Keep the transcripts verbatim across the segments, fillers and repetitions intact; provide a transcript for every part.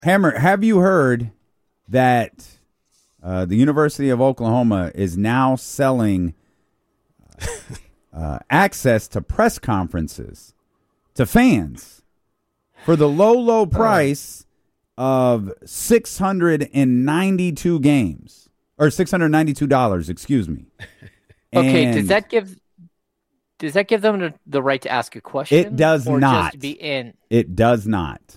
Hammer, have you heard that uh, the University of Oklahoma is now selling uh, access to press conferences to fans for the low, low price of six hundred ninety-two games or six hundred ninety-two dollars, excuse me. Okay, and does that give does that give them the, the right to ask a question? It does or not. Just be in? It does not.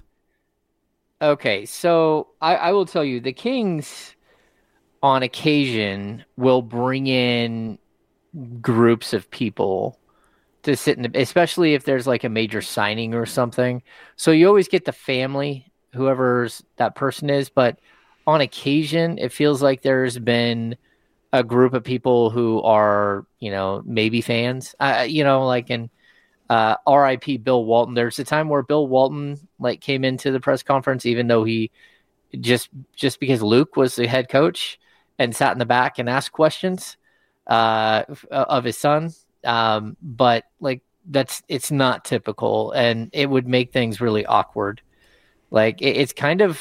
Okay, so I, I will tell you, the Kings, on occasion, will bring in groups of people to sit in the, especially if there's like a major signing or something. So you always get the family, whoever's that person is, but on occasion, it feels like there's been a group of people who are, you know, maybe fans, uh, you know, like in uh, R I P Bill Walton. There's a time where Bill Walton like came into the press conference, even though he just, just because Luke was the head coach and sat in the back and asked questions uh, of his son. Um, but like, that's, it's not typical, and it would make things really awkward. Like it, it's kind of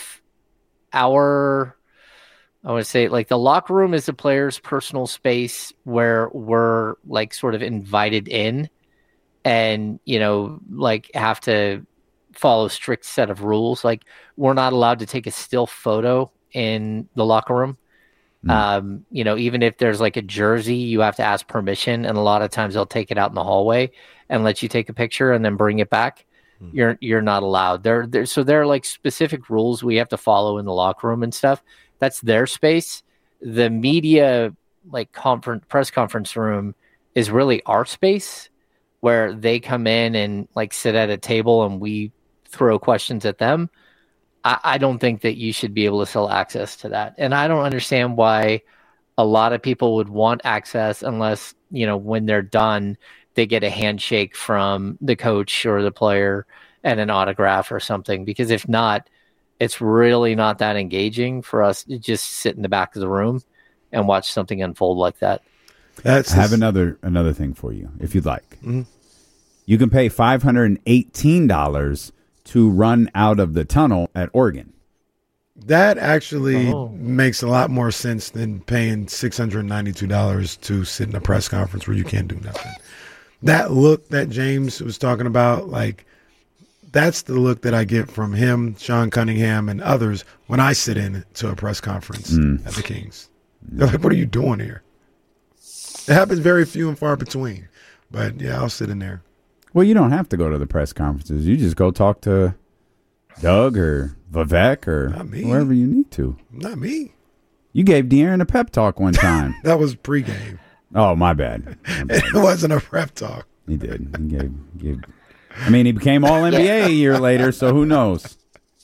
our, I would say, like, the locker room is the player's personal space where we're like sort of invited in and, you know, like have to follow a strict set of rules. Like, we're not allowed to take a still photo in the locker room. Mm. Um, you know, even if there's like a jersey, you have to ask permission. And a lot of times they'll take it out in the hallway and let you take a picture and then bring it back. Mm. You're, you're not allowed there. There. So there are like specific rules we have to follow in the locker room and stuff. That's their space. The media, like conference press conference room, is really our space, where they come in and like sit at a table and we throw questions at them. I, I don't think that you should be able to sell access to that. And I don't understand why a lot of people would want access unless, you know, when they're done, they get a handshake from the coach or the player and an autograph or something. Because if not, it's really not that engaging for us to just sit in the back of the room and watch something unfold like that. That's I have another another thing for you, if you'd like. Mm-hmm. You can pay five hundred eighteen dollars to run out of the tunnel at Oregon. That actually oh. makes a lot more sense than paying six hundred ninety-two dollars to sit in a press conference where you can't do nothing. That look that James was talking about, like, that's the look that I get from him, Sean Cunningham, and others when I sit in to a press conference mm. at the Kings. They're like, what are you doing here? It happens very few and far between. But, yeah, I'll sit in there. Well, you don't have to go to the press conferences. You just go talk to Doug or Vivek or whoever you need to. Not me. You gave De'Aaron a pep talk one time. That was pregame. Oh, my bad. My bad. It wasn't a prep talk. He did. He gave, gave I mean, he became all N B A a year later, so who knows?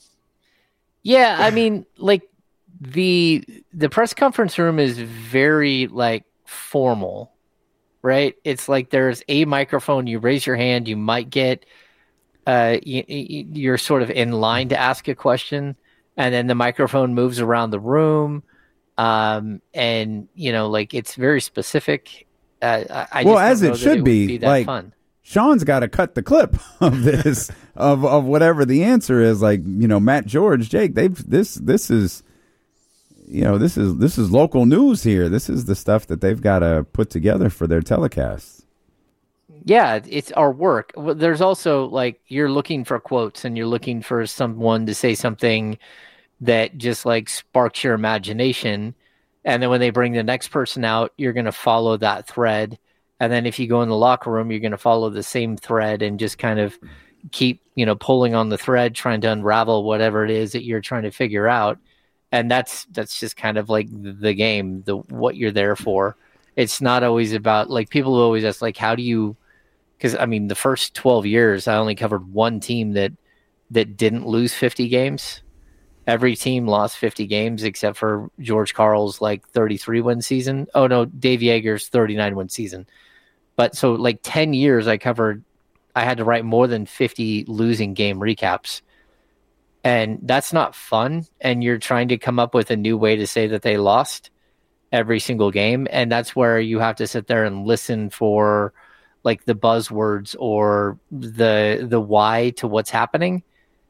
Yeah, I mean, like, the the press conference room is very, like, formal, right? It's like there's a microphone, you raise your hand, you might get, uh, you, you're sort of in line to ask a question, and then the microphone moves around the room, um, and, you know, like, it's very specific. Uh, I, I well, just as it should it be, be that like, fun. Sean's got to cut the clip of this, of, of whatever the answer is. Like, you know, Matt George, Jake, they've, this, this is, you know, this is, this is local news here. This is the stuff that they've got to put together for their telecasts. Yeah, it's our work. There's also, like, you're looking for quotes and you're looking for someone to say something that just, like, sparks your imagination. And then when they bring the next person out, you're going to follow that thread. And then if you go in the locker room, you're going to follow the same thread and just kind of keep, you know, pulling on the thread, trying to unravel whatever it is that you're trying to figure out. And that's that's just kind of like the game, the what you're there for. It's not always about, like, people always ask, like, how do you, because, I mean, the first twelve years, I only covered one team that that didn't lose fifty games. Every team lost fifty games except for George Karl's, like, thirty-three win season. Oh, no, Dave Yeager's thirty-nine win season. But so, like, ten years I covered, I had to write more than fifty losing game recaps. And that's not fun. And you're trying to come up with a new way to say that they lost every single game. And that's where you have to sit there and listen for, like, the buzzwords or the the why to what's happening.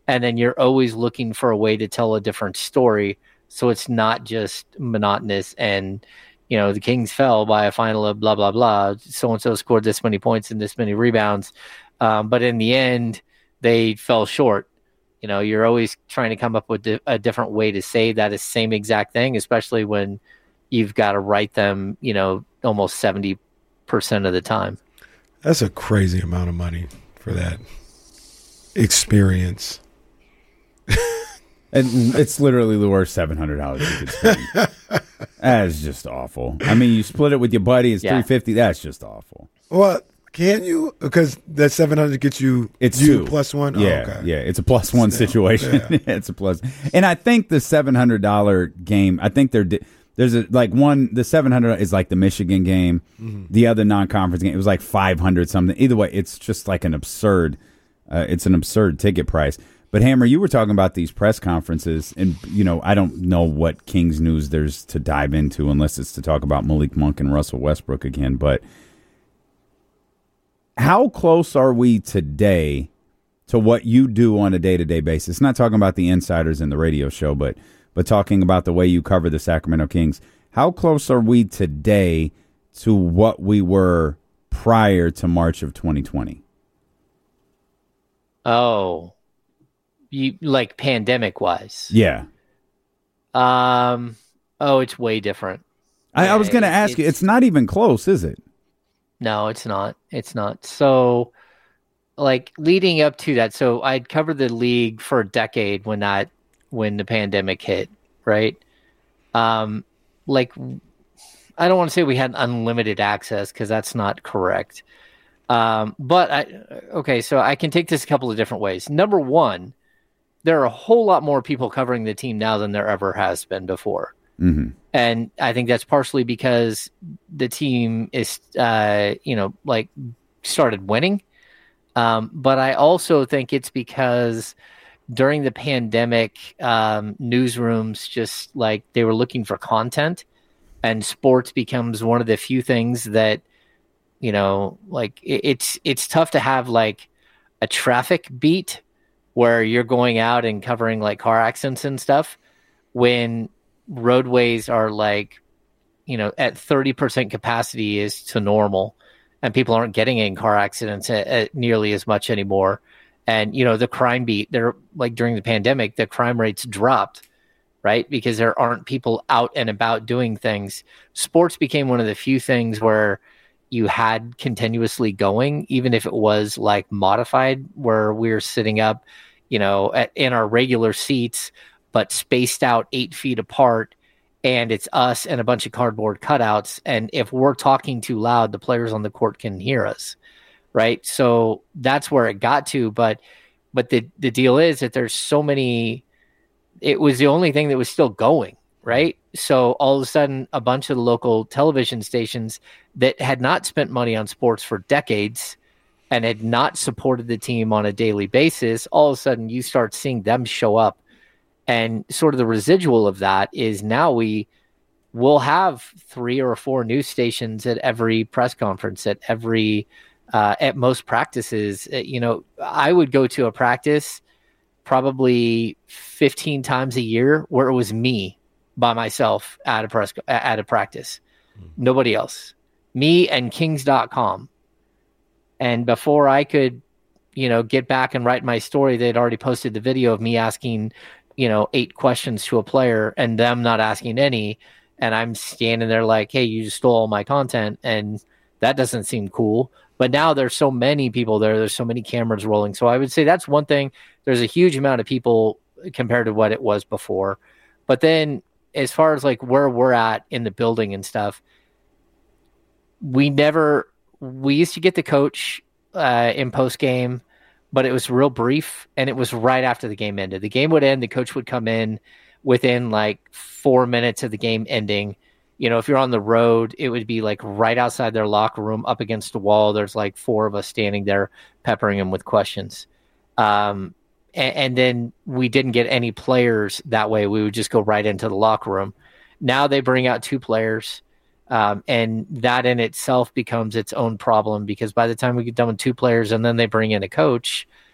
And then you're always looking for a way to tell a different story. So it's not just monotonous and, you know, the Kings fell by a final of blah, blah, blah. So-and-so scored this many points and this many rebounds. Um, but in the end, they fell short. You know, you're always trying to come up with a different way to say that same exact thing, especially when you've got to write them, you know, almost seventy percent of the time. That's a crazy amount of money for that experience. And it's literally the worst seven hundred dollars you could spend. That is just awful. I mean, you split it with your buddy, it's Yeah. three hundred fifty dollars. That's just awful. Well, can you? Because that seven hundred gets you It's you two. plus one? Yeah, Oh, okay. yeah. It's a plus one Still, situation. yeah. It's a plus. And I think the seven hundred dollars game, I think they're di- there's a like one, the seven hundred is like the Michigan game. Mm-hmm. The other non-conference game, it was like five hundred something. Either way, it's just like an absurd, uh, it's an absurd ticket price. But Hammer, you were talking about these press conferences, and you know I don't know what Kings news there's to dive into unless it's to talk about Malik Monk and Russell Westbrook again. But how close are we today to what you do on a day-to-day basis? Not talking about the insiders in the radio show, but but talking about the way you cover the Sacramento Kings. How close are we today to what we were prior to March of twenty twenty? Oh. You like pandemic wise? Yeah. Um. Oh, it's way different. I, I was going to It- ask you, it's- it's not even close, is it? No, it's not. It's not. So, like leading up to that, so I'd covered the league for a decade when that when the pandemic hit, right? Um, like I don't want to say we had unlimited access because that's not correct. Um, but I okay, so I can take this a couple of different ways. Number one, there are a whole lot more people covering the team now than there ever has been before. Mm-hmm. And I think that's partially because the team is, uh, you know, like started winning. Um, but I also think it's because during the pandemic, um, newsrooms just like they were looking for content, and sports becomes one of the few things that, you know, like it, it's it's tough to have like a traffic beat where you're going out and covering like car accidents and stuff when roadways are like, you know, at thirty percent capacity is to normal and people aren't getting in car accidents at, at nearly as much anymore. And, you know, the crime beat, they're like during the pandemic, the crime rates dropped, right? Because there aren't people out and about doing things. Sports became one of the few things where you had continuously going, even if it was like modified where we were sitting up, you know, at, in our regular seats, but spaced out eight feet apart. And it's us and a bunch of cardboard cutouts. And if we're talking too loud, the players on the court can hear us. Right. So that's where it got to. But but the, the deal is that there's so many, it was the only thing that was still going. Right. So all of a sudden, a bunch of the local television stations that had not spent money on sports for decades and had not supported the team on a daily basis, all of a sudden you start seeing them show up. And sort of the residual of that is now we will have three or four news stations at every press conference, at every, uh, at most practices. You know, I would go to a practice probably fifteen times a year where it was me by myself at a press, at a practice, mm-hmm. Nobody else, me and Kings dot com. And before I could, you know, get back and write my story, they'd already posted the video of me asking, you know, eight questions to a player and them not asking any. And I'm standing there like, hey, you just stole all my content. And that doesn't seem cool. But now there's so many people there. There's so many cameras rolling. So I would say that's one thing. There's a huge amount of people compared to what it was before. But then as far as like where we're at in the building and stuff, we never, we used to get the coach uh, in post game, but it was real brief, and it was right after the game ended. The game would end, the coach would come in within like four minutes of the game ending. You know, if you're on the road, it would be like right outside their locker room up against the wall. There's like four of us standing there peppering them with questions. Um, and, and then we didn't get any players that way. We would just go right into the locker room. Now they bring out two players. Um, and that in itself becomes its own problem because by the time we get done with two players and then they bring in a coach,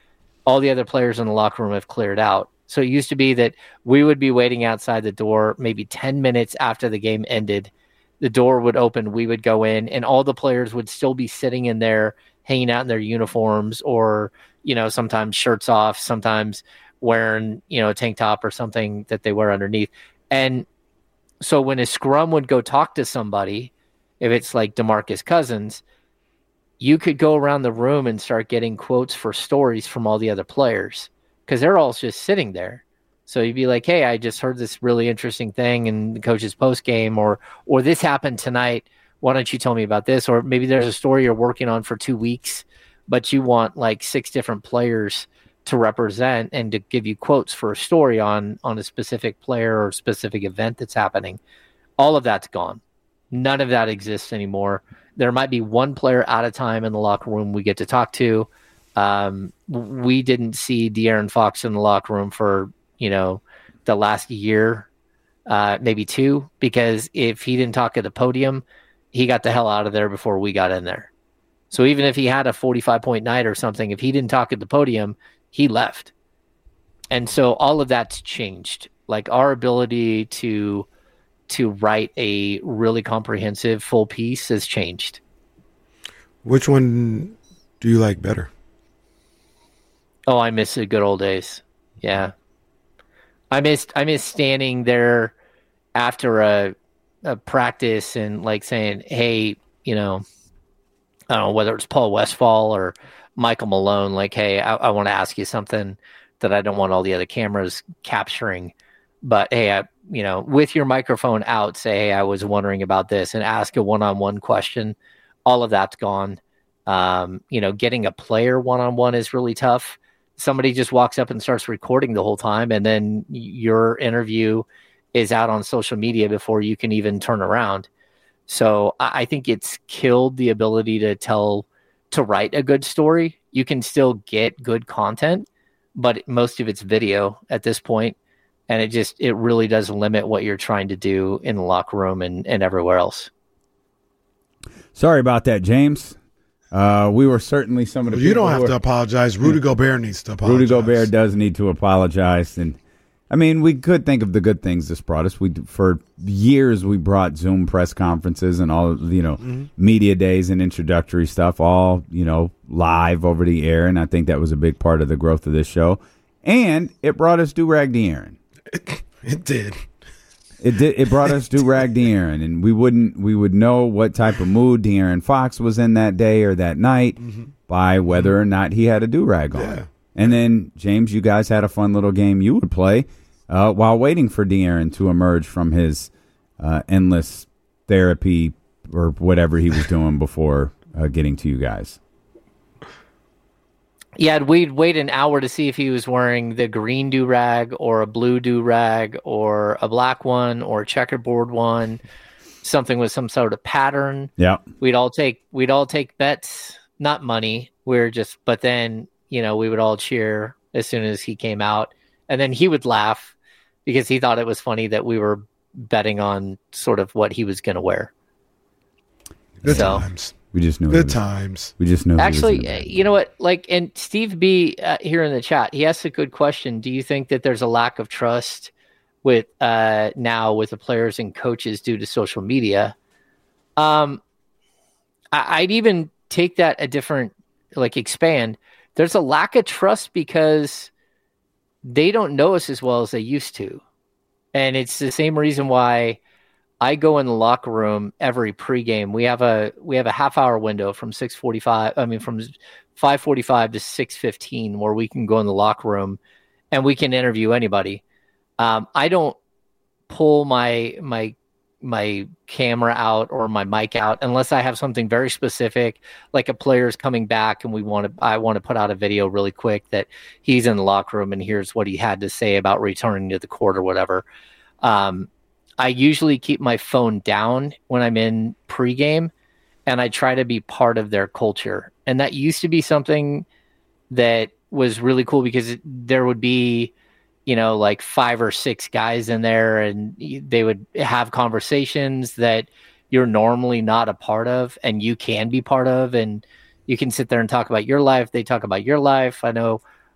all the other players in the locker room have cleared out. So it used to be that we would be waiting outside the door maybe ten minutes after the game ended. The door would open, we would go in, and all the players would still be sitting in there, hanging out in their uniforms, or, you know, sometimes shirts off, sometimes wearing, you know, a tank top or something that they wear underneath. And so when a scrum would go talk to somebody, if it's like DeMarcus Cousins, you could go around the room and start getting quotes for stories from all the other players because they're all just sitting there. So you'd be like, hey, I just heard this really interesting thing in the coach's post game, or or this happened tonight. Why don't you tell me about this? Or maybe there's a story you're working on for two weeks, but you want like six different players to represent and to give you quotes for a story on on a specific player or specific event that's happening. All of that's gone. None of that exists anymore. There might be one player at a time in the locker room we get to talk to. Um, we didn't see De'Aaron Fox in the locker room for, you know, the last year, uh, maybe two, because if he didn't talk at the podium, he got the hell out of there before we got in there. So even if he had a forty-five point night or something, if he didn't talk at the podium, he left. And so all of that's changed. Like our ability to to write a really comprehensive full piece has changed. Which one do you like better? Oh, I miss the good old days. Yeah. I missed I miss standing there after a a practice and like saying, hey, you know, I don't know whether it's Paul Westphal or Michael Malone, like, hey, I, I want to ask you something that I don't want all the other cameras capturing. But hey, I, you know, with your microphone out, say, hey, I was wondering about this, and ask a one-on-one question. All of that's gone. Um, you know, getting a player one-on-one is really tough. Somebody just walks up and starts recording the whole time, and then your interview is out on social media before you can even turn around. So I, I think it's killed the ability to tell, to write a good story. You can still get good content, but most of it's video at this point. And it just, it really does limit what you're trying to do in the locker room and, and everywhere else. Sorry about that, James. Uh, we were certainly some of the well, you people don't have who to are, apologize. Rudy Gobert needs to apologize. Rudy Gobert does need to apologize. And I mean, we could think of the good things this brought us. We For years, we brought Zoom press conferences and all, you know, mm-hmm. media days and introductory stuff, all, you know, live over the air. And I think that was a big part of the growth of this show. And it brought us Do-Rag De'Aaron. It, it did. It did. It brought us Do-Rag De'Aaron, and we wouldn't. We would know what type of mood De'Aaron Fox was in that day or that night mm-hmm. by whether mm-hmm. or not he had a do-rag on. Yeah. And then James, you guys had a fun little game you would play uh, while waiting for De'Aaron to emerge from his uh, endless therapy or whatever he was doing before uh, getting to you guys. Yeah, we'd wait an hour to see if he was wearing the green do-rag or a blue do-rag or a black one or a checkerboard one, something with some sort of pattern. Yeah. We'd all take we'd all take bets, not money. We we're just but then, you know, we would all cheer as soon as he came out. And then he would laugh because he thought it was funny that we were betting on sort of what he was going to wear. Good so, times. We just knew. Good was, times. We just knew. Actually, uh, you know what? Like, and Steve B uh, here in the chat, he asked a good question. Do you think that there's a lack of trust with uh, now with the players and coaches due to social media? Um, I, I'd even take that a different, like, expand. There's a lack of trust because they don't know us as well as they used to, and it's the same reason why I go in the locker room every pregame. We have a we have a half hour window from six forty five. I mean, from five forty five to six fifteen, where we can go in the locker room and we can interview anybody. Um, I don't pull my my my camera out or my mic out unless I have something very specific, like a player's coming back and we want to. I want to put out a video really quick that he's in the locker room and here's what he had to say about returning to the court or whatever. Um, I usually keep my phone down when I'm in pregame, and I try to be part of their culture. And that used to be something that was really cool because it, there would be, you know, like five or six guys in there, and they would have conversations that you're normally not a part of, and you can be part of, and you can sit there and talk about your life. They talk about your life. I know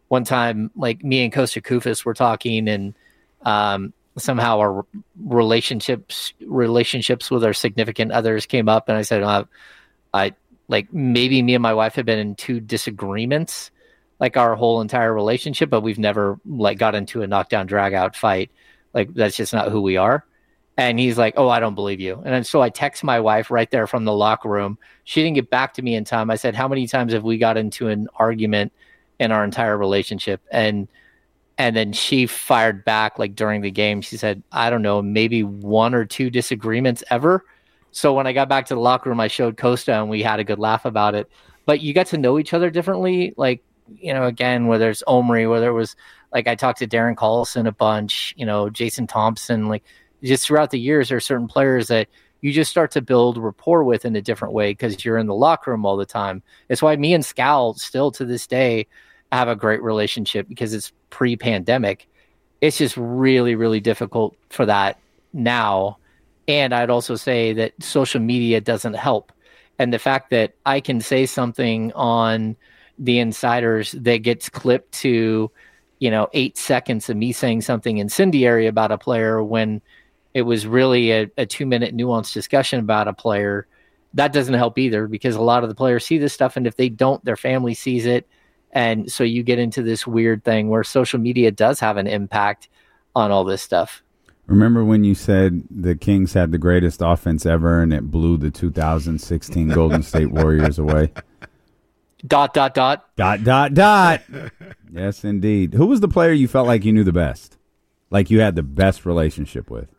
one time, like me and Costa Kufis were talking, and um, somehow our relationships relationships with our significant others came up, and I said, uh, I like maybe me and my wife have been in two disagreements like our whole entire relationship, but we've never like got into a knockdown drag out fight. Like that's just not who we are. And he's like, oh, I don't believe you. And then, so I text my wife right there from the locker room. She didn't get back to me in time. I said, how many times have we got into an argument in our entire relationship? And and then she fired back like during the game. She said, I don't know, maybe one or two disagreements ever. So when I got back to the locker room, I showed Costa and we had a good laugh about it. But you got to know each other differently. Like, you know, again, whether it's Omri, whether it was like I talked to Darren Collison a bunch, you know, Jason Thompson, like just throughout the years, there are certain players that you just start to build rapport with in a different way because you're in the locker room all the time. It's why me and Scal still to this day have a great relationship because it's pre-pandemic. It's just really, really difficult for that now. And I'd also say that social media doesn't help. And the fact that I can say something on the Insiders that gets clipped to, you know, eight seconds of me saying something incendiary about a player when it was really a, a two minute nuanced discussion about a player, that doesn't help either because a lot of the players see this stuff. And if they don't, their family sees it. And so you get into this weird thing where social media does have an impact on all this stuff. Remember when you said the Kings had the greatest offense ever and it blew the two thousand sixteen Golden State Warriors away? Dot, dot, dot. Dot, dot, dot. Yes, indeed. Who was the player you felt like you knew the best? Like you had the best relationship with?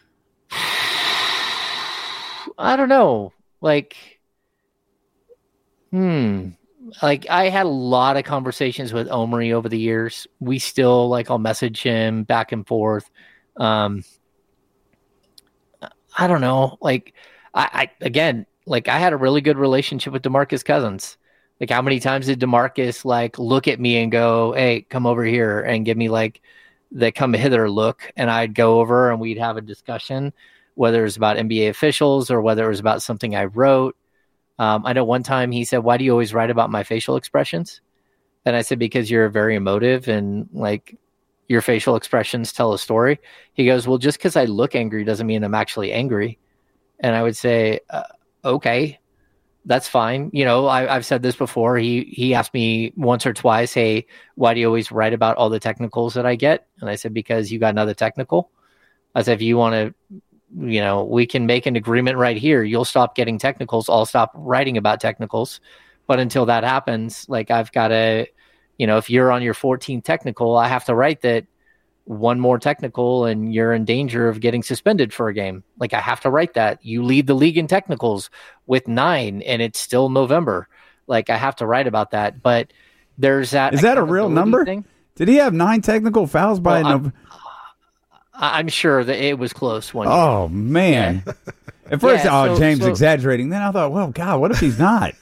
I don't know. Like, hmm. Like, I had a lot of conversations with Omri over the years. We still, like, I'll message him back and forth. Um, I don't know. Like, I, I again, like, I had a really good relationship with DeMarcus Cousins. Like, how many times did DeMarcus, like, look at me and go, hey, come over here and give me, like, the come hither look? And I'd go over and we'd have a discussion, whether it was about N B A officials or whether it was about something I wrote. Um, I know one time he said, why do you always write about my facial expressions? And I said, because you're very emotive and, like, your facial expressions tell a story. He goes, well, just because I look angry doesn't mean I'm actually angry. And I would say, uh, okay. That's fine. You know, I, I've said this before. He he asked me once or twice, hey, why do you always write about all the technicals that I get? And I said, because you got another technical. I said, if you want to, you know, we can make an agreement right here. You'll stop getting technicals. I'll stop writing about technicals. But until that happens, like I've got to, you know, if you're on your fourteenth technical, I have to write that one more technical and you're in danger of getting suspended for a game. Like I have to write that. You lead the league in technicals with nine and it's still November. Like I have to write about that. But there's that. Is that a real number? Thing. Did he have nine technical fouls by well, November? I'm, I'm sure that it was close one Oh, year. man. Yeah. At first, yeah, oh, so, James so, exaggerating. Then I thought, well, God, what if he's not?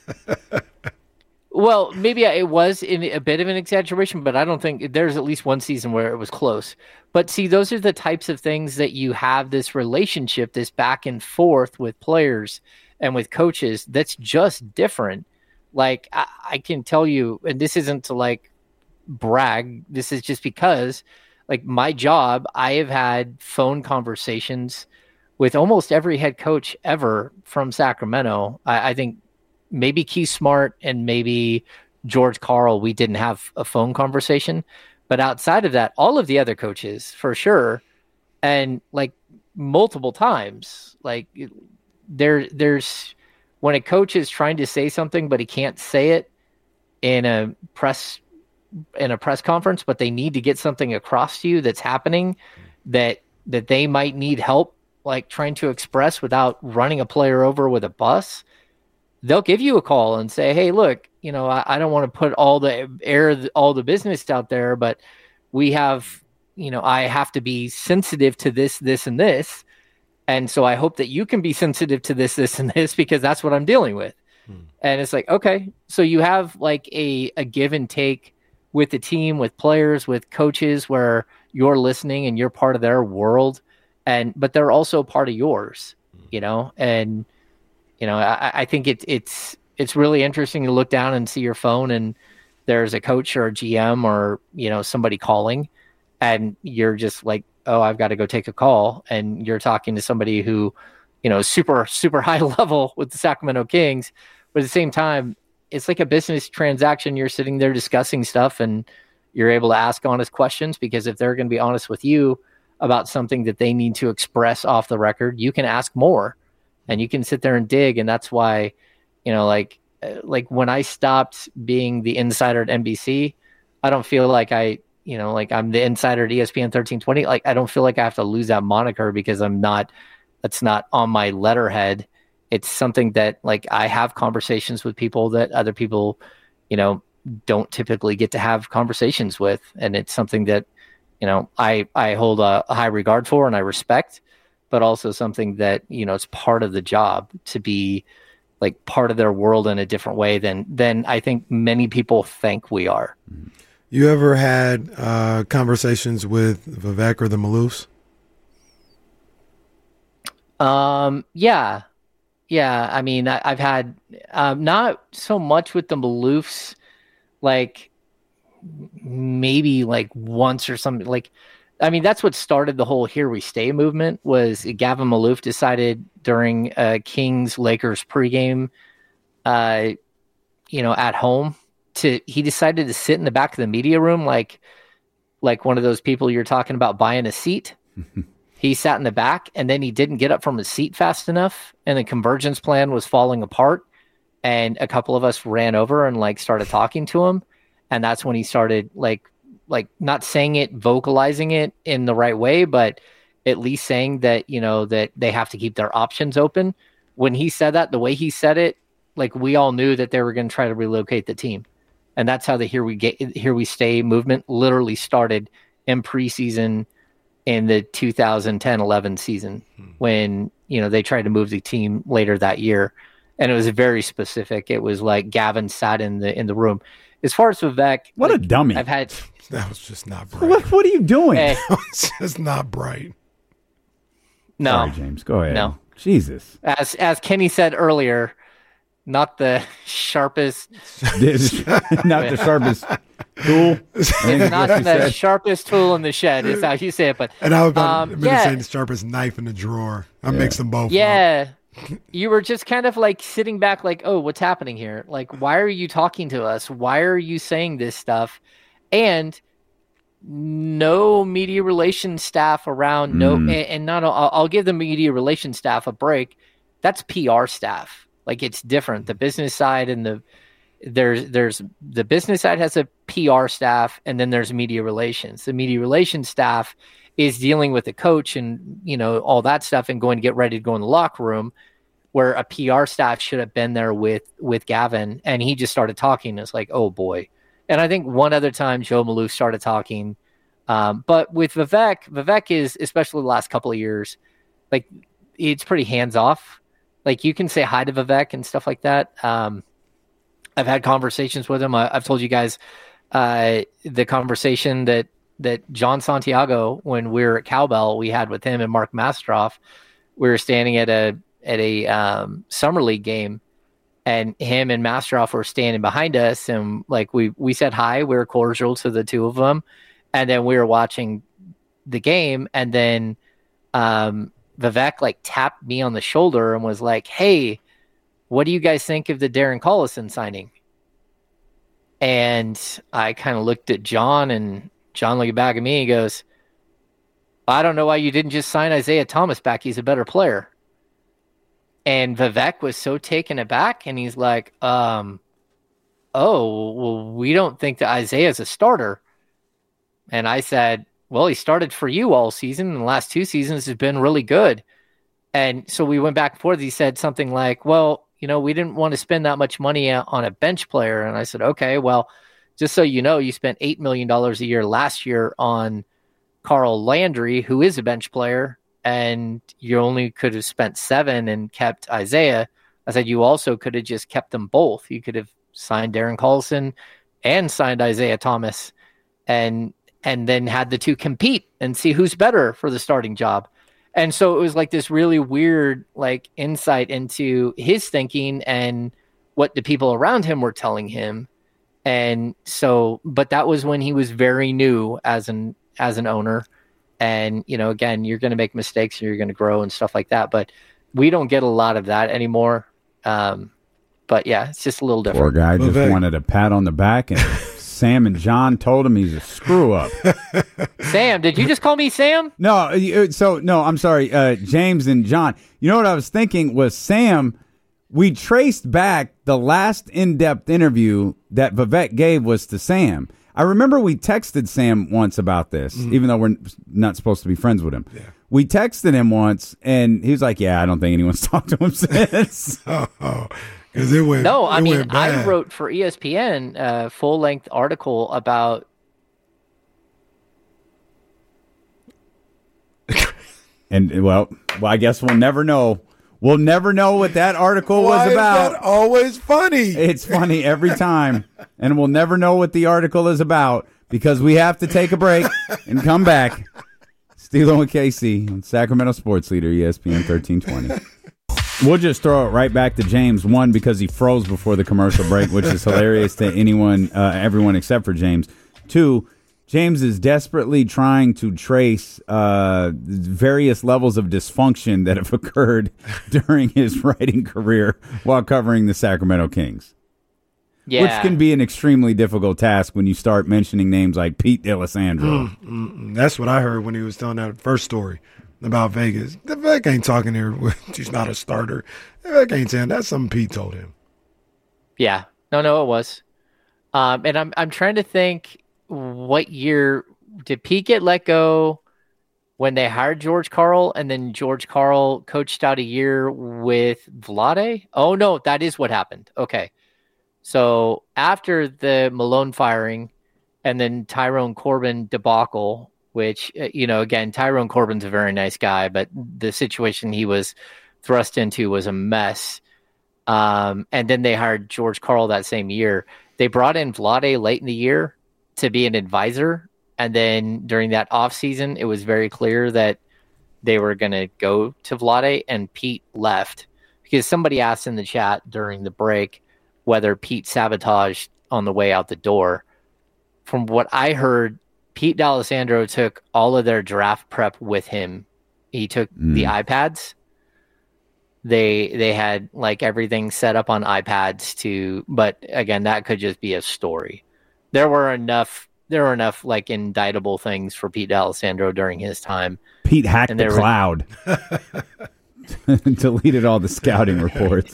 Well, maybe it was in a bit of an exaggeration, but I don't think there's at least one season where it was close. But see, those are the types of things that you have this relationship, this back and forth with players and with coaches that's just different. Like I, I can tell you, and this isn't to like brag, this is just because like my job, I have had phone conversations with almost every head coach ever from Sacramento. I, I think maybe Keith Smart and maybe George Karl, we didn't have a phone conversation. But outside of that, all of the other coaches, for sure, and like multiple times, like there, there's when a coach is trying to say something, but he can't say it in a press in a press conference, but they need to get something across to you that's happening that that they might need help, like trying to express without running a player over with a bus. They'll give you a call and say, hey, look, you know, I, I don't want to put all the air, all the business out there, but we have, you know, I have to be sensitive to this, this, and this. And so I hope that you can be sensitive to this, this, and this, because that's what I'm dealing with. Hmm. And it's like, okay, so you have like a, a give and take with the team, with players, with coaches, where you're listening and you're part of their world. And, but they're also part of yours, hmm. you know, and, You know, I, I think it, it's it's really interesting to look down and see your phone and there's a coach or a G M or, you know, somebody calling, and you're just like, oh, I've got to go take a call. And you're talking to somebody who, you know, super, super high level with the Sacramento Kings. But at the same time, it's like a business transaction. You're sitting there discussing stuff, and you're able to ask honest questions, because if they're going to be honest with you about something that they need to express off the record, you can ask more and you can sit there and dig. And that's why, you know, like, like when I stopped being the insider at N B C, I don't feel like I, you know, like I'm the insider at E S P N thirteen twenty. Like, I don't feel like I have to lose that moniker, because I'm not, that's not on my letterhead. It's something that, like, I have conversations with people that other people, you know, don't typically get to have conversations with. And it's something that, you know, I, I hold a, a high regard for and I respect, but also something that, you know, it's part of the job to be like part of their world in a different way than, than I think many people think we are. You ever had uh, conversations with Vivek or the Maloofs? Um, yeah. Yeah. I mean, I, I've had, um, not so much with the Maloofs, like maybe like once or something. Like, I mean, that's what started the whole Here We Stay movement. Was Gavin Maloof decided during uh, Kings Lakers pregame, uh, you know, at home, to he decided to sit in the back of the media room, like like one of those people you're talking about buying a seat. He sat in the back, and then he didn't get up from his seat fast enough, and the convergence plan was falling apart. And a couple of us ran over and like started talking to him, and that's when he started like. like not saying it, vocalizing it in the right way, but at least saying that, you know, that they have to keep their options open. When he said that, the way he said it, like we all knew that they were going to try to relocate the team. And that's how the Here We Get, Here We Stay movement literally started in preseason in the two thousand ten eleven season, hmm. when, you know, they tried to move the team later that year. And it was very specific. It was like Gavin sat in the, in the room. As far as Vivek, what like, a dummy. I've had, That was just not bright. What, what are you doing? Hey. That was just not bright. No. Sorry, James. Go ahead. No. Jesus. As as Kenny said earlier, not the sharpest. Not the sharpest tool. It's not the said. sharpest tool in the shed, is how you say it. But and I was about um, to yeah. say the sharpest knife in the drawer. I yeah. mixed them both. Yeah. You were just kind of like sitting back like, oh, what's happening here? Like, why are you talking to us? Why are you saying this stuff? And no media relations staff around. No, Mm. and, and not. I'll, I'll give the media relations staff a break. That's P R staff. Like, it's different. The business side and the there's there's the business side has a P R staff, and then there's media relations. The media relations staff is dealing with the coach and, you know, all that stuff, and going to get ready to go in the locker room, where a P R staff should have been there with with Gavin, and he just started talking. It's like, oh boy. And I think one other time Joe Maloof started talking. Um, but with Vivek, Vivek is, especially the last couple of years, like, it's pretty hands off. Like, you can say hi to Vivek and stuff like that. Um, I've had conversations with him. I, I've told you guys uh, the conversation that, that John Santiago, when we were at Cowbell, we had with him and Mark Mastroff. We were standing at a, at a um, summer league game, and him and Mastroff were standing behind us, and like we, we said hi, we were cordial to the two of them. And then we were watching the game, and then um, Vivek like tapped me on the shoulder and was like, hey, what do you guys think of the Darren Collison signing? And I kind of looked at John, and John looked back at me and goes, I don't know why you didn't just sign Isaiah Thomas back. He's a better player. And Vivek was so taken aback, and he's like, um, oh, well, we don't think that Isaiah's a starter. And I said, well, he started for you all season, and the last two seasons has been really good. And so we went back and forth. He said something like, well, you know, we didn't want to spend that much money on a bench player. And I said, okay, well, just so you know, you spent eight million dollars a year last year on Carl Landry, who is a bench player, and you only could have spent seven and kept Isaiah. I said, you also could have just kept them both. You could have signed Darren Collison and signed Isaiah Thomas, and and then had the two compete and see who's better for the starting job. And so it was like this really weird, like, insight into his thinking and what the people around him were telling him. And so, but that was when he was very new as an as an owner. And, you know, again, you're going to make mistakes and you're going to grow and stuff like that. But we don't get a lot of that anymore. Um, but yeah, it's just a little different. Poor guy just Vivek. wanted a pat on the back, and Sam and John told him he's a screw up. Sam, did you just call me Sam? No, you- so no, I'm sorry, uh, James and John. You know what I was thinking was Sam. We traced back the last in-depth interview that Vivek gave was to Sam. I remember we texted Sam once about this, mm-hmm. even though we're not supposed to be friends with him. Yeah. We texted him once, and he was like, "Yeah, I don't think anyone's talked to him since." oh, because it went. No, I it mean, went bad. I wrote for E S P N a full-length article about. And well, well, I guess we'll never know. We'll never know what that article Why was about. Is that always funny? It's funny every time, and we'll never know what the article is about because we have to take a break and come back. Steelo and K C on Sacramento Sports Leader, E S P N thirteen twenty. We'll just throw it right back to James. One, because he froze before the commercial break, which is hilarious to anyone, uh, everyone except for James. Two, James is desperately trying to trace uh, various levels of dysfunction that have occurred during his writing career while covering the Sacramento Kings. Yeah. Which can be an extremely difficult task when you start mentioning names like Pete D'Alessandro. Mm, mm, mm. That's what I heard when he was telling that first story about Vegas. The Vivek ain't talking here. He's not a starter. Vivek ain't saying that's something Pete told him. Yeah. No, no, it was. Um, and I'm I'm trying to think. What year did Pete get let go when they hired George Karl, and then George Karl coached out a year with Vlade? Oh, no, that is what happened. Okay. So after the Malone firing and then Tyrone Corbin debacle, which, you know, again, Tyrone Corbin's a very nice guy, but the situation he was thrust into was a mess. Um, and then they hired George Karl that same year. They brought in Vlade late in the year to be an advisor, and then during that off season, it was very clear that they were going to go to Vlade, and Pete left because somebody asked in the chat during the break whether Pete sabotaged on the way out the door. From what I heard, Pete D'Alessandro took all of their draft prep with him. He took mm. the iPads. They they had like everything set up on iPads to, but again, that could just be a story. There were enough. There were enough like indictable things for Pete D'Alessandro during his time. Pete hacked the cloud, deleted all the scouting reports.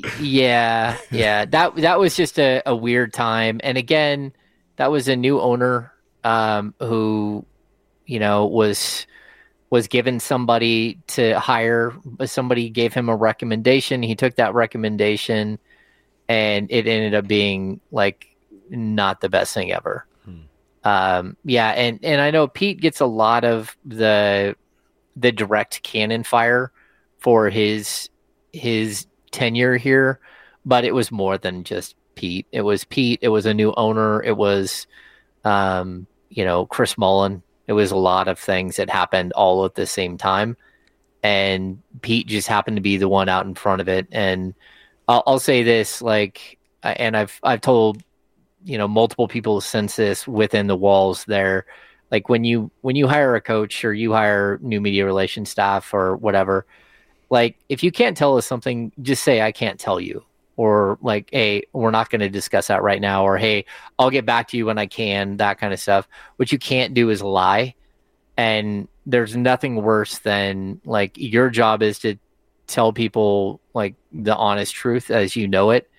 Yeah, yeah. That that was just a, a weird time. And again, that was a new owner um, who, you know, was was given somebody to hire. Somebody gave him a recommendation. He took that recommendation, and it ended up being like not the best thing ever. Hmm. Um, yeah, and, and I know Pete gets a lot of the the direct cannon fire for his his tenure here, but it was more than just Pete. It was Pete. It was a new owner. It was, um, you know, Chris Mullin. It was a lot of things that happened all at the same time, and Pete just happened to be the one out in front of it. And I'll, I'll say this, like, and I've I've told. you know, multiple people since this within the walls there. Like when you, when you hire a coach or you hire new media relations staff or whatever, like if you can't tell us something, just say, I can't tell you, or like, hey, we're not going to discuss that right now. Or, hey, I'll get back to you when I can, that kind of stuff. What you can't do is lie. And there's nothing worse than like your job is to tell people like the honest truth as you know it.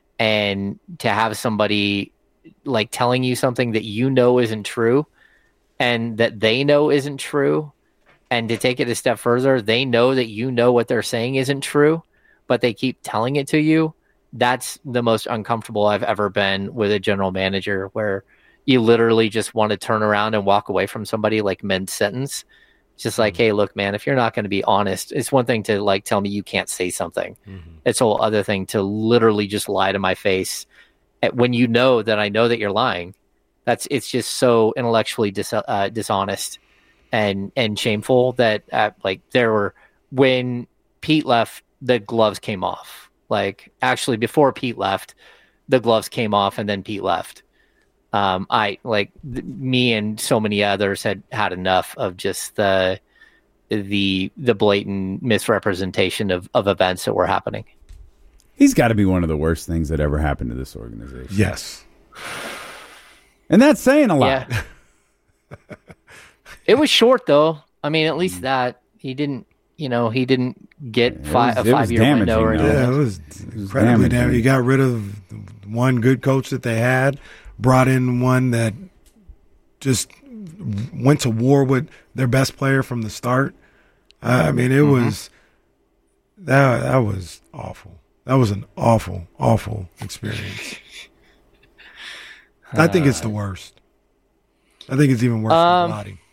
And to have somebody like telling you something that you know isn't true and that they know isn't true, and to take it a step further, they know that you know what they're saying isn't true, but they keep telling it to you. That's the most uncomfortable I've ever been with a general manager, where you literally just want to turn around and walk away from somebody like mid-sentence. It's just like, hey, look, man, if you're not going to be honest, it's one thing to like tell me you can't say something. Mm-hmm. It's a whole other thing to literally just lie to my face when you know that I know that you're lying. That's it's just so intellectually dis, uh, dishonest and and shameful that uh, like there were when Pete left, the gloves came off. Like actually before Pete left, the gloves came off and then Pete left. Um, I like th- me and so many others had had enough of just the the the blatant misrepresentation of, of events that were happening. He's got to be one of the worst things that ever happened to this organization. Yes. And that's saying a lot. Yeah. It was short, though. I mean, at least that. He didn't, you know, he didn't get Yeah, fi- was- a it was five-year window or damaging, anything. Yeah, it was incredibly damaging. damaging. You got rid of one good coach that they had, brought in one that just went to war with their best player from the start. I mean, it Mm-hmm. was that that was awful. That was an awful, awful experience. I think it's the worst. I think it's even worse Um, than Vlade.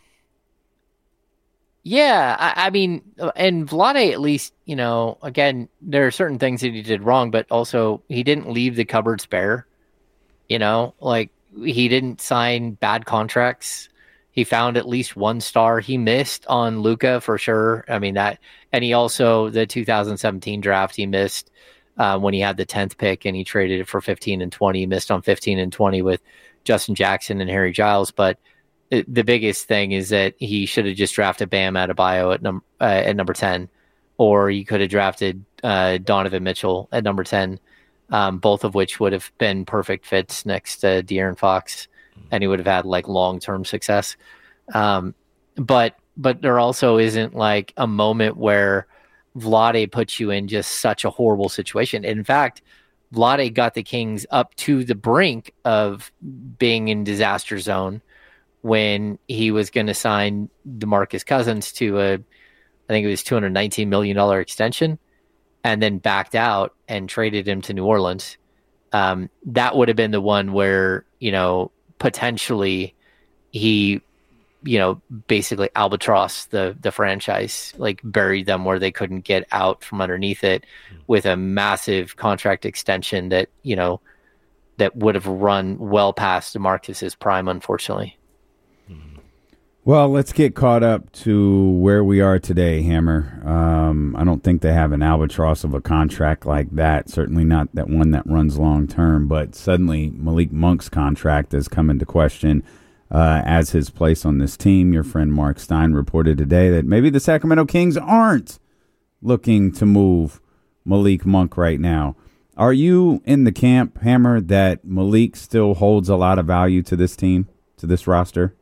Yeah, I, I mean, and Vlade, at least, you know, again, there are certain things that he did wrong, but also he didn't leave the cupboards bare. You know, like he didn't sign bad contracts. He found at least one star. He missed on Luka for sure. I mean that, and he also the two thousand seventeen draft he missed uh, when he had the tenth pick and he traded it for fifteen and twenty. He missed on fifteen and twenty with Justin Jackson and Harry Giles, but the biggest thing is that he should have just drafted Bam Adebayo at number uh, at number ten, or he could have drafted uh, Donovan Mitchell at number ten, um, both of which would have been perfect fits next to De'Aaron Fox, and he would have had like long term success. Um, but but there also isn't like a moment where Vlade puts you in just such a horrible situation. In fact, Vlade got the Kings up to the brink of being in disaster zone when he was going to sign DeMarcus Cousins to a, I think it was two hundred nineteen million dollars extension, and then backed out and traded him to New Orleans. Um, that would have been the one where, you know, potentially he, you know, basically albatross the, the franchise, like buried them where they couldn't get out from underneath it with a massive contract extension that, you know, that would have run well past DeMarcus's prime, unfortunately. Well, let's get caught up to where we are today, Hammer. Um, I don't think they have an albatross of a contract like that, certainly not that one that runs long term, but suddenly Malik Monk's contract has come into question uh, as his place on this team. Your friend Mark Stein reported today that maybe the Sacramento Kings aren't looking to move Malik Monk right now. Are you in the camp, Hammer, that Malik still holds a lot of value to this team, to this roster?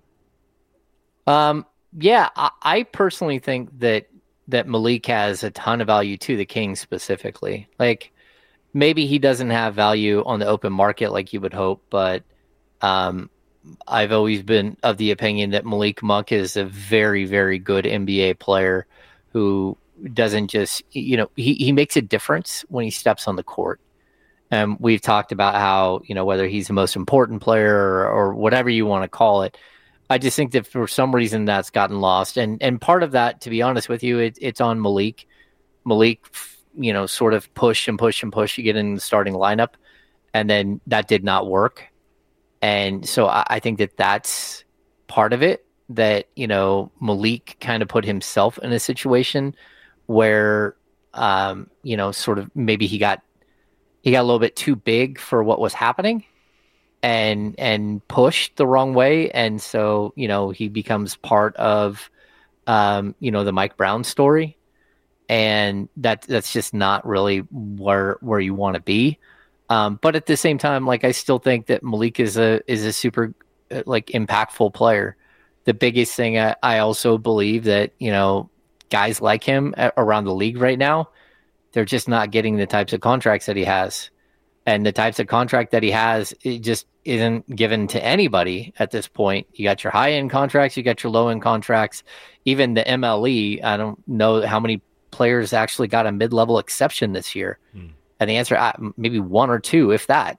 Um, yeah, I, I personally think that that Malik has a ton of value to the Kings specifically. Like maybe he doesn't have value on the open market like you would hope, but um, I've always been of the opinion that Malik Monk is a very, very good N B A player who doesn't just, you know, he, he makes a difference when he steps on the court. And we've talked about how, you know, whether he's the most important player or, or whatever you want to call it. I just think that for some reason that's gotten lost. And and part of that, to be honest with you, it, it's on Malik. Malik, you know, sort of push and push and push to get in the starting lineup. And then that did not work. And so I, I think that that's part of it, that, you know, Malik kind of put himself in a situation where, um, you know, sort of maybe he got he got a little bit too big for what was happening. And and pushed the wrong way, and so you know he becomes part of, um, you know, the Mike Brown story, and that that's just not really where where you want to be. Um, but at the same time, like I still think that Malik is a is a super uh, like impactful player. The biggest thing I, I also believe that, you know, guys like him around the league right now, they're just not getting the types of contracts that he has. And the types of contract that he has, it just isn't given to anybody at this point. You got your high-end contracts, you got your low-end contracts. Even the M L E, I don't know how many players actually got a mid-level exception this year. Hmm. And the answer, maybe one or two, if that.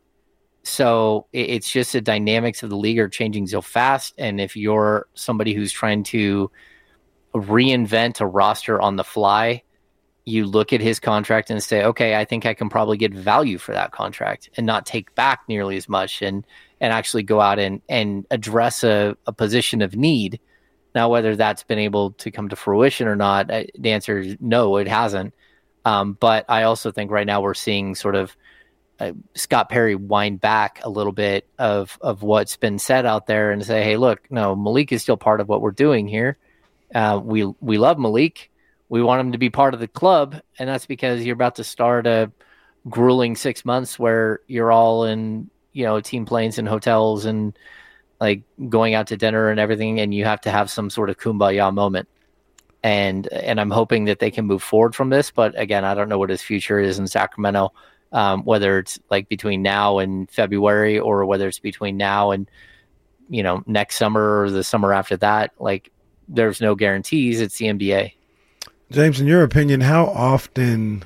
So it's just the dynamics of the league are changing so fast. And if you're somebody who's trying to reinvent a roster on the fly, you look at his contract and say, okay, I think I can probably get value for that contract and not take back nearly as much and and actually go out and, and address a, a position of need. Now, whether that's been able to come to fruition or not, the answer is no, it hasn't. Um, but I also think right now we're seeing sort of uh, Scott Perry wind back a little bit of of what's been said out there and say, hey, look, no, Malik is still part of what we're doing here. Uh, we we love Malik. We want him to be part of the club, and that's because you're about to start a grueling six months where you're all in, you know, team planes and hotels and like going out to dinner and everything, and you have to have some sort of kumbaya moment. And and I'm hoping that they can move forward from this. But again, I don't know what his future is in Sacramento, um, whether it's like between now and February or whether it's between now and, you know, next summer or the summer after that. Like, there's no guarantees. It's the N B A. James, in your opinion, how often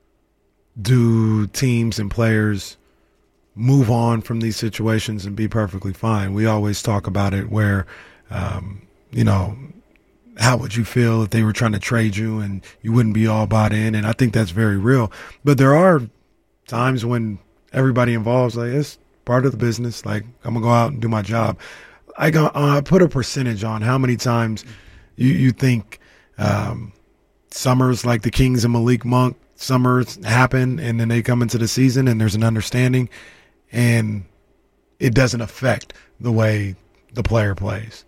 do teams and players move on from these situations and be perfectly fine? We always talk about it where, um, you know, how would you feel if they were trying to trade you and you wouldn't be all bought in? And I think that's very real. But there are times when everybody involved is like, it's part of the business. Like, I'm going to go out and do my job. I got, uh, put a percentage on how many times you, you think um, summers like the Kings and Malik Monk, summers happen and then they come into the season and there's an understanding and it doesn't affect the way the player plays.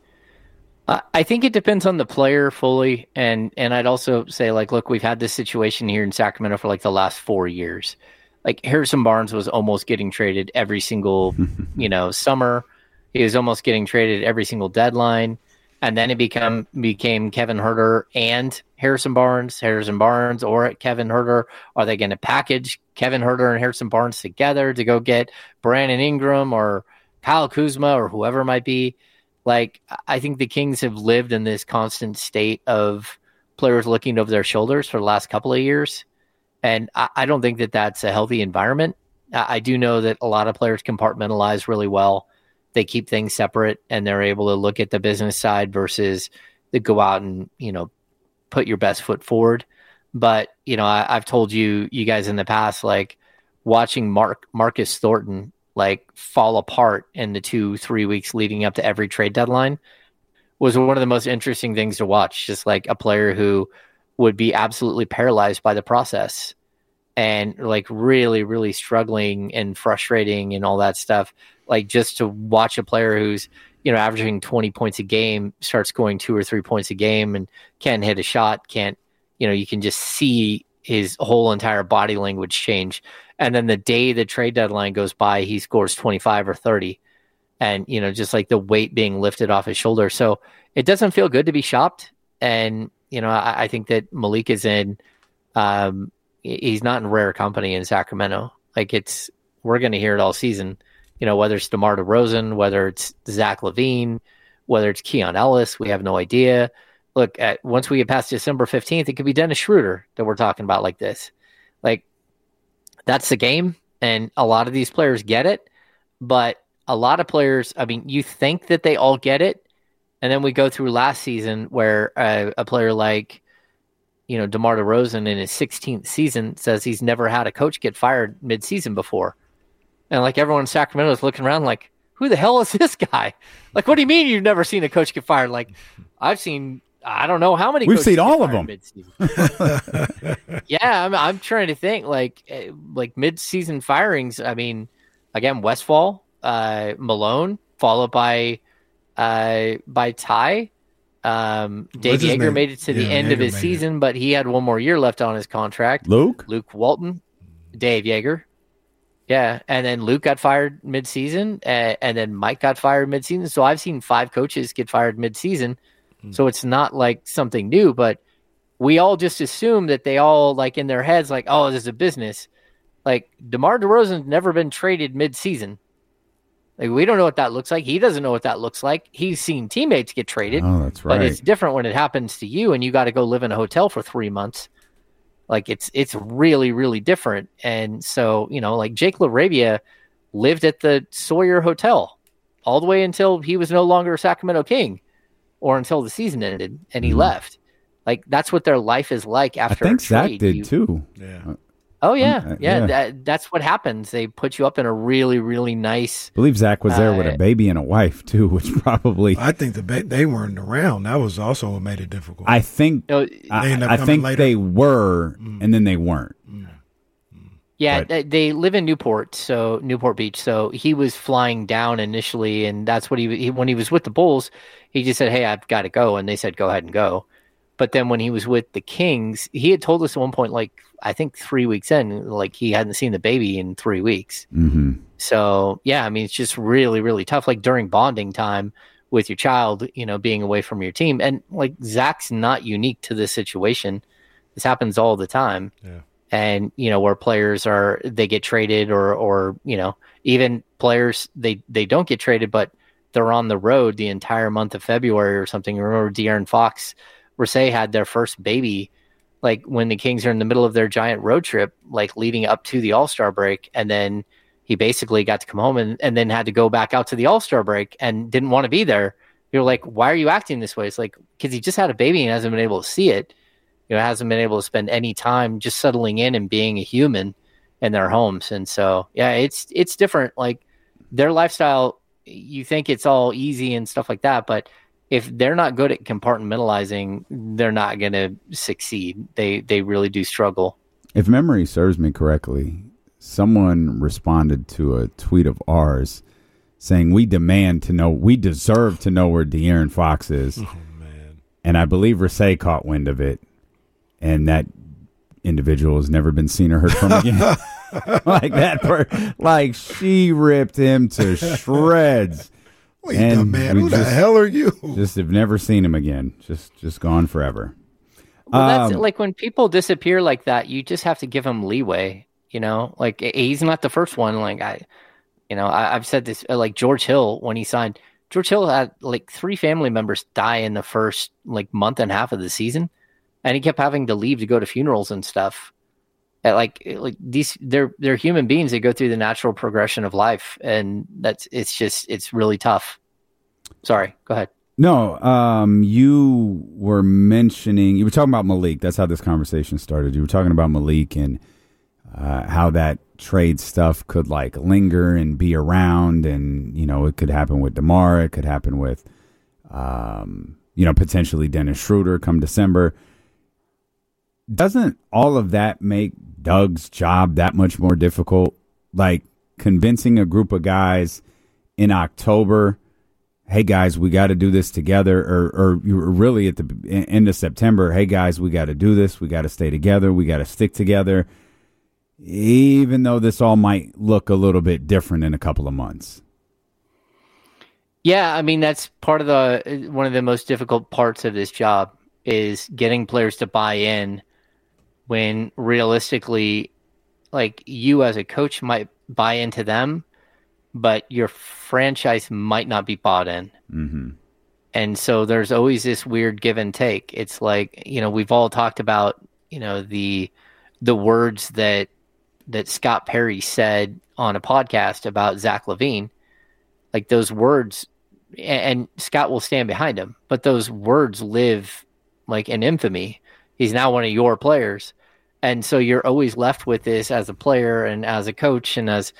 I think it depends on the player fully. And, and I'd also say, like, look, we've had this situation here in Sacramento for like the last four years. Like, Harrison Barnes was almost getting traded every single, you know, summer. He was almost getting traded every single deadline. And then it become, became Kevin Huerter and Harrison Barnes, Harrison Barnes or Kevin Huerter. Are they going to package Kevin Huerter and Harrison Barnes together to go get Brandon Ingram or Kyle Kuzma or whoever it might be? Like, I think the Kings have lived in this constant state of players looking over their shoulders for the last couple of years. And I, I don't think that that's a healthy environment. I, I do know that a lot of players compartmentalize really well. They keep things separate and they're able to look at the business side versus they go out and, you know, put your best foot forward. But, you know, I, I've told you, you guys in the past, like watching Mark Marcus Thornton, like fall apart in the two, three weeks leading up to every trade deadline was one of the most interesting things to watch. Just like a player who would be absolutely paralyzed by the process and like really, really struggling and frustrating and all that stuff. Like, just to watch a player who's, you know, averaging twenty points a game, starts scoring two or three points a game and can't hit a shot, can't, you know, you can just see his whole entire body language change. And then the day the trade deadline goes by, he scores twenty-five or thirty. And, you know, just like the weight being lifted off his shoulder. So it doesn't feel good to be shopped. And, you know, I, I think that Malik is in, um, he's not in rare company in Sacramento. Like, it's, we're going to hear it all season. You know, whether it's DeMar DeRozan, whether it's Zach LaVine, whether it's Keon Ellis, we have no idea. Look, at, once we get past December fifteenth, it could be Dennis Schroeder that we're talking about like this. Like, that's the game, and a lot of these players get it, but a lot of players, I mean, you think that they all get it, and then we go through last season where uh, a player like, you know, DeMar DeRozan in his sixteenth season says he's never had a coach get fired mid-season before. And like everyone in Sacramento is looking around like, who the hell is this guy? Like, what do you mean you've never seen a coach get fired? Like, I've seen, I don't know how many. We've seen all of them. Yeah, I'm, I'm trying to think like, like mid-season firings. I mean, again, Westfall, uh, Malone, followed by, uh, by Ty. Um, Dave Yeager made it to the yeah, end Yeager of his season, it. But he had one more year left on his contract. Luke, Luke Walton, Dave Yeager. Yeah, and then Luke got fired mid-season, uh, and then Mike got fired mid-season. So I've seen five coaches get fired mid-season. Mm. So it's not like something new, but we all just assume that they all, like, in their heads, like, oh, this is a business. Like, DeMar DeRozan's never been traded mid-season. Like, we don't know what that looks like. He doesn't know what that looks like. He's seen teammates get traded. Oh, that's right. But it's different when it happens to you and you got to go live in a hotel for three months. Like, it's it's really, really different. And so, you know, like Jake LaRavia lived at the Sawyer Hotel all the way until he was no longer a Sacramento King or until the season ended and he mm. left. Like, that's what their life is like after I think a trade. Zach did you, too. Yeah. Oh, yeah. Uh, yeah. yeah. That, that's what happens. They put you up in a really, really nice. I believe Zach was there uh, with a baby and a wife, too, which probably. I think the ba- they weren't around. That was also what made it difficult. I think you know, I, I think later. they were, mm. and then they weren't. Mm. Yeah, But- th- they live in Newport, so Newport Beach. So he was flying down initially, and that's what he, he when he was with the Bulls, he just said, "Hey, I've got to go," and they said, "Go ahead and go." But then when he was with the Kings, he had told us at one point, like I think three weeks in, like he hadn't seen the baby in three weeks. Mm-hmm. So yeah, I mean, it's just really, really tough. Like during bonding time with your child, you know, being away from your team, and like Zach's not unique to this situation. This happens all the time. Yeah. And, you know, where players are, they get traded or, or, you know, even players, they, they don't get traded, but they're on the road the entire month of February or something. Remember De'Aaron Fox, Rasay had their first baby, like when the Kings are in the middle of their giant road trip, like leading up to the All-Star break. And then he basically got to come home and, and then had to go back out to the All-Star break and didn't want to be there. You're like, why are you acting this way? It's like, because he just had a baby and hasn't been able to see it. You know, hasn't been able to spend any time just settling in and being a human in their homes. And so, yeah, it's it's different. Like their lifestyle, you think it's all easy and stuff like that, but if they're not good at compartmentalizing, they're not going to succeed. They they really do struggle. If memory serves me correctly, someone responded to a tweet of ours saying, "We demand to know, we deserve to know where De'Aaron Fox is." Oh, man. And I believe Rasay caught wind of it. And that individual has never been seen or heard from again. Like that, per- like she ripped him to shreds. Wait And a man, we who the just- hell are you? Just have never seen him again. Just, just gone forever. Well, that's Um, like when people disappear like that, you just have to give them leeway. You know, like he's not the first one. Like I, you know, I, I've said this. Like George Hill, when he signed, George Hill had like three family members die in the first like month and a half of the season. And he kept having to leave to go to funerals and stuff. And like, like these, they're they're human beings that go through the natural progression of life, and that's it's just it's really tough. Sorry, go ahead. No, um, you were mentioning, you were talking about Malik. That's how this conversation started. You were talking about Malik and uh, how that trade stuff could like linger and be around, and you know it could happen with DeMar, it could happen with, um, you know, potentially Dennis Schroeder come December. Doesn't all of that make Doug's job that much more difficult? Like convincing a group of guys in October, hey guys, we got to do this together, or or you were really at the end of September, hey guys, we got to do this, we got to stay together, we got to stick together, even though this all might look a little bit different in a couple of months. Yeah, I mean that's part of the one of the most difficult parts of this job is getting players to buy in. When realistically, like you as a coach might buy into them, but your franchise might not be bought in. Mm-hmm. And so there's always this weird give and take. It's like, you know, we've all talked about, you know, the the words that that Scott Perry said on a podcast about Zach LaVine. Like those words, and Scott will stand behind him, but those words live like in infamy. He's now one of your players. And so you're always left with this as a player and as a coach and as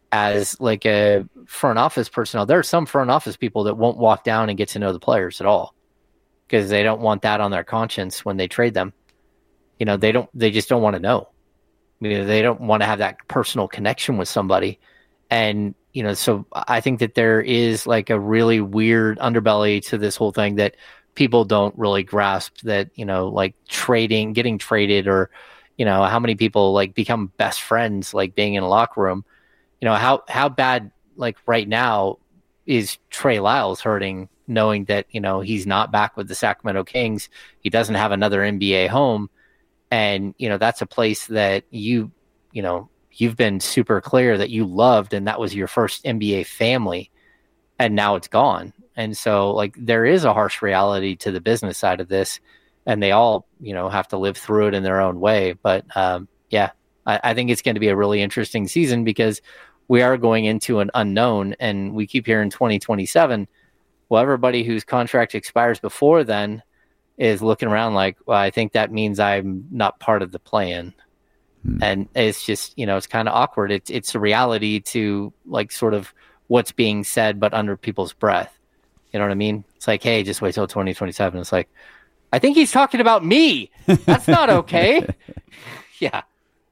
as like a front office personnel. There are some front office people that won't walk down and get to know the players at all because they don't want that on their conscience when they trade them. You know, they don't. They just don't want to know. You know, they don't want to have that personal connection with somebody. And you know, so I think that there is like a really weird underbelly to this whole thing that people don't really grasp. That you know, like trading, getting traded, or you know, how many people like become best friends, like being in a locker room. You know, how, how bad, like right now, is Trey Lyles hurting knowing that, you know, he's not back with the Sacramento Kings. He doesn't have another N B A home. And, you know, that's a place that you, you know, you've been super clear that you loved and that was your first N B A family. And now it's gone. And so, like, there is a harsh reality to the business side of this. And they all, you know, have to live through it in their own way. But um, yeah, I, I think it's going to be a really interesting season because we are going into an unknown, and we keep hearing twenty twenty-seven. Well, everybody whose contract expires before then is looking around like, well, I think that means I'm not part of the plan. Hmm. And it's just, you know, it's kind of awkward. It's it's a reality to like sort of what's being said, but under people's breath. You know what I mean? It's like, hey, just wait till twenty twenty-seven. It's like, I think he's talking about me. That's not okay. Yeah.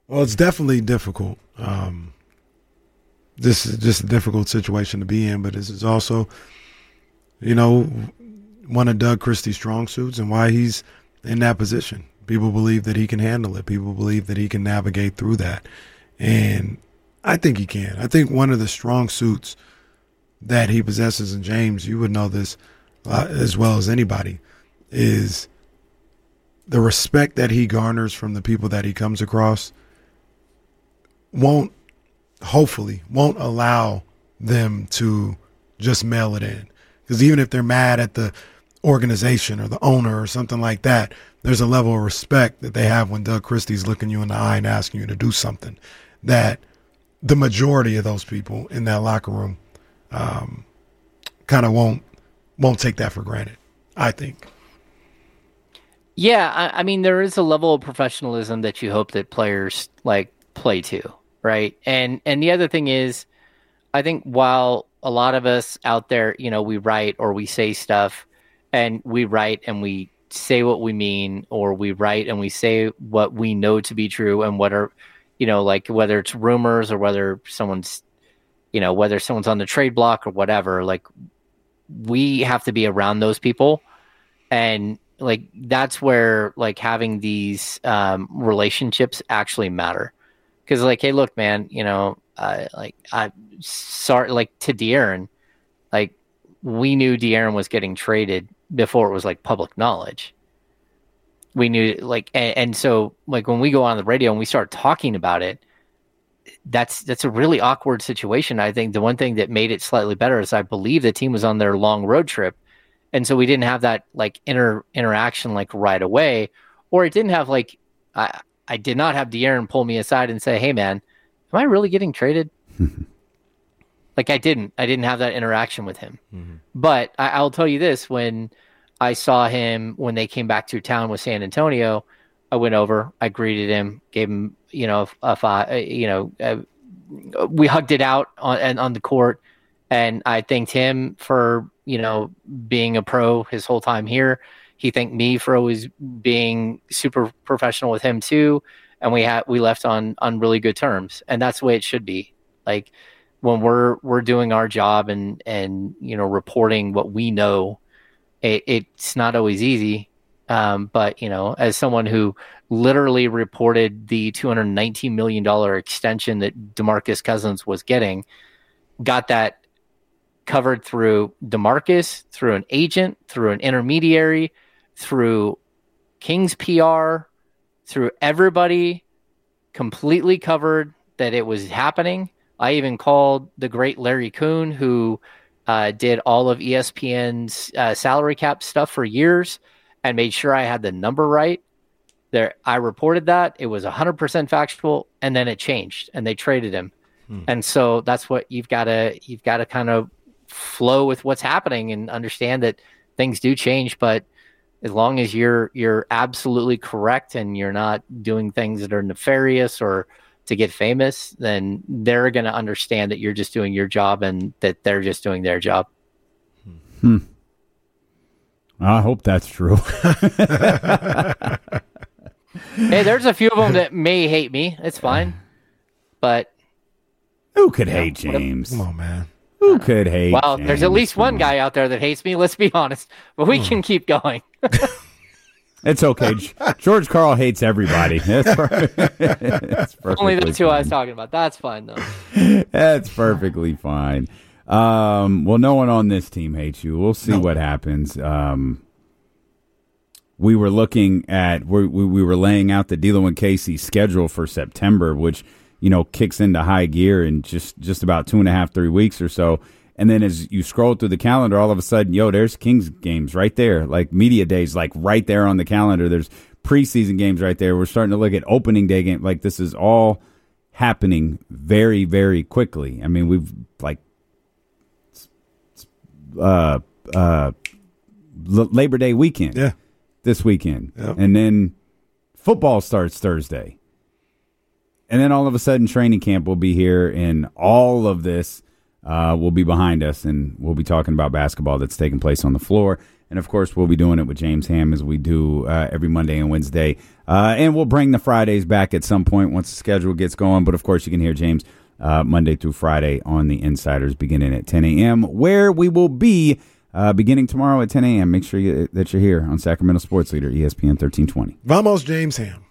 Well, it's definitely difficult. Um, this is just a difficult situation to be in, but this is also, you know, one of Doug Christie's strong suits and why he's in that position. People believe that he can handle it. People believe that he can navigate through that. And I think he can. I think one of the strong suits that he possesses, and James, you would know this uh, as well as anybody, is the respect that he garners from the people that he comes across won't, hopefully, won't allow them to just mail it in. Because even if they're mad at the organization or the owner or something like that, there's a level of respect that they have when Doug Christie's looking you in the eye and asking you to do something that the majority of those people in that locker room um, kind of won't won't take that for granted, I think. Yeah, I, I mean, there is a level of professionalism that you hope that players like play to, right? And and the other thing is, I think while a lot of us out there, you know, we write or we say stuff, and we write and we say what we mean, or we write and we say what we know to be true, and what are, you know, like whether it's rumors or whether someone's, you know, whether someone's on the trade block or whatever, like we have to be around those people. And like, that's where like having these um, relationships actually matter. Cause like, hey, look, man, you know, uh, like I sorry, like to De'Aaron, like we knew De'Aaron was getting traded before it was like public knowledge. We knew like, and, and so like when we go on the radio and we start talking about it, that's, that's a really awkward situation. I think the one thing that made it slightly better is I believe the team was on their long road trip. And so we didn't have that like inter interaction like right away, or it didn't have like, I, I did not have De'Aaron pull me aside and say, hey man, am I really getting traded? Like I didn't, I didn't have that interaction with him. Mm-hmm. But I, I'll tell you this, when I saw him, when they came back to town with San Antonio, I went over, I greeted him, gave him, you know, a, a, you know, a, we hugged it out on, on the court. And I thanked him for, you know, being a pro his whole time here. He thanked me for always being super professional with him too. And we had, we left on, on really good terms. And that's the way it should be. Like when we're, we're doing our job and, and, you know, reporting what we know, it, it's not always easy. Um, but, you know, as someone who literally reported the two hundred nineteen million dollars extension that DeMarcus Cousins was getting, got that covered through DeMarcus, through an agent, through an intermediary, through King's P R, through everybody, completely covered that it was happening. I even called the great Larry Kuhn, who uh, did all of E S P N's uh, salary cap stuff for years, and made sure I had the number right. There, I reported that. It was one hundred percent factual, and then it changed, and they traded him. Hmm. And so that's what you've got to you've got to kind of flow with what's happening and understand that things do change, but as long as you're you're absolutely correct and you're not doing things that are nefarious or to get famous, then they're going to understand that you're just doing your job and that they're just doing their job. Hmm. I hope that's true. Hey, there's a few of them that may hate me. It's fine. But who could hate James? Come on, man. Who could hate Well, James? there's at least one guy out there that hates me, let's be honest. But we can keep going. It's okay. George Karl hates everybody. That's That's Only that's who fine. I was talking about. That's fine, though. That's perfectly fine. Um, well, no one on this team hates you. We'll see no. what happens. Um, we were looking at, we, we, we were laying out the D'Lo and Casey schedule for September, which, you know, kicks into high gear in just, just about two and a half, three weeks or so. And then as you scroll through the calendar, all of a sudden, yo, there's Kings games right there, like media days, like right there on the calendar. There's preseason games right there. We're starting to look at opening day game. Like this is all happening very, very quickly. I mean, we've like, uh, uh, Labor Day weekend, yeah, this weekend, yep. And then football starts Thursday. And then all of a sudden training camp will be here and all of this uh, will be behind us, and we'll be talking about basketball that's taking place on the floor And, of course, we'll be doing it with James Ham as we do uh, every Monday and Wednesday. Uh, and we'll bring the Fridays back at some point once the schedule gets going. But, of course, you can hear James uh, Monday through Friday on the Insiders beginning at ten a.m., where we will be uh, beginning tomorrow at ten a.m. Make sure you, that you're here on Sacramento Sports Leader, E S P N thirteen twenty. Vamos, James Ham.